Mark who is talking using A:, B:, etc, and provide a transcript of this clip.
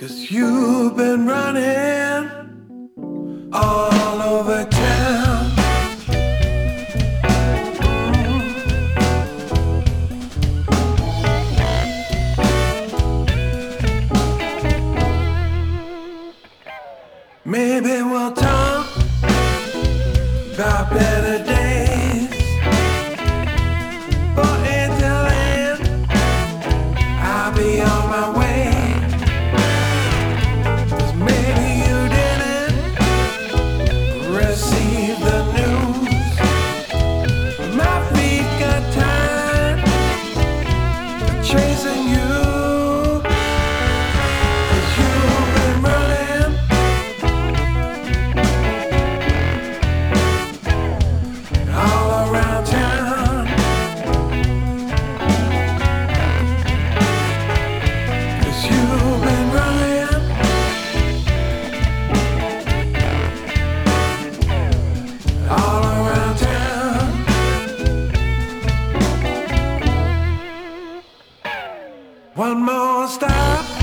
A: 'Cause you've been running all over town. Maybe we'll talk about better days. But until then, I'll be on my way. 'Cause maybe you didn't receive the news. My feet got tired of chasing you. 'Cause you've been running all around town. 'Cause you've been running all around town. One more stop.